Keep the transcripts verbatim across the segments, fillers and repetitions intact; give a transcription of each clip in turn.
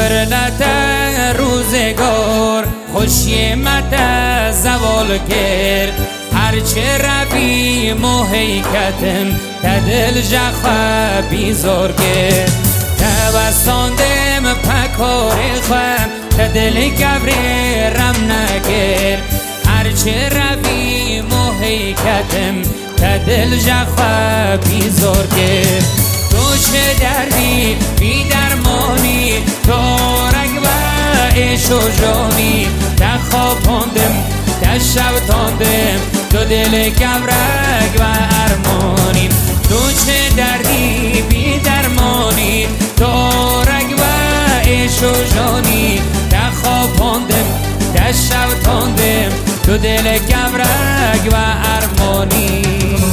نفرلت روزگار خوشیمت زوال کرد هرچه روی موهیکتم تدل جخوا بیزار کرد توستاندم پکار خوام تدل گبری رم نکرد هرچه روی موهیکتم تدل جخوا بیزار کرد تو چه دردی بی درمانی تو رگ و عیش و جانی تخواباندم تشوتاندم تو دل گبرک و ارمانی تو چه دردی بی درمانی تو رگ و عیش و جانی تخواباندم تشوتاندم تو دل گبرک و ارمانی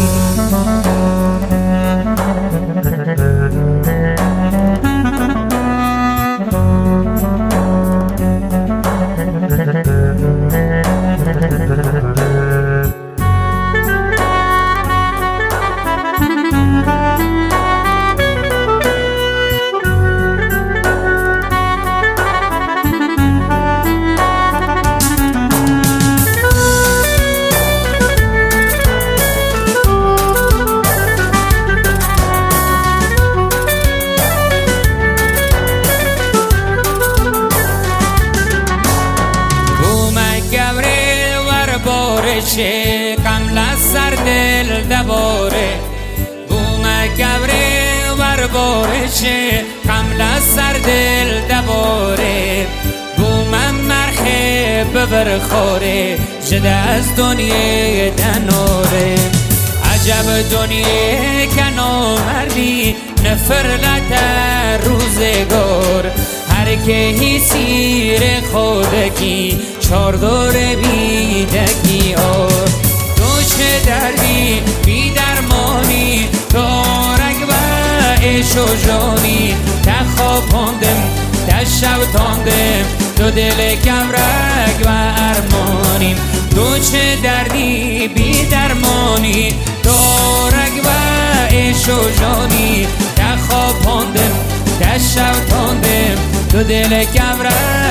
چه کملا سر دل دباره بوم گبره ور باره چه کملا سر دل دباره بوم مرخه ببر خوره جده از دنیا دنوره عجب دنیا کنو مردی نفرلت روزگار هر که هی سیر خودکی چار دور بیدکی آر تو چه دردی بی درمانی تو رگ و عیش و جانی تخواباندم تشوتاندم تو دل گبرک و ارمانیم تو چه دردی بی درمانی تو رگ و عیش و جانی تخواباندم تشوتاندم تو دل گبرک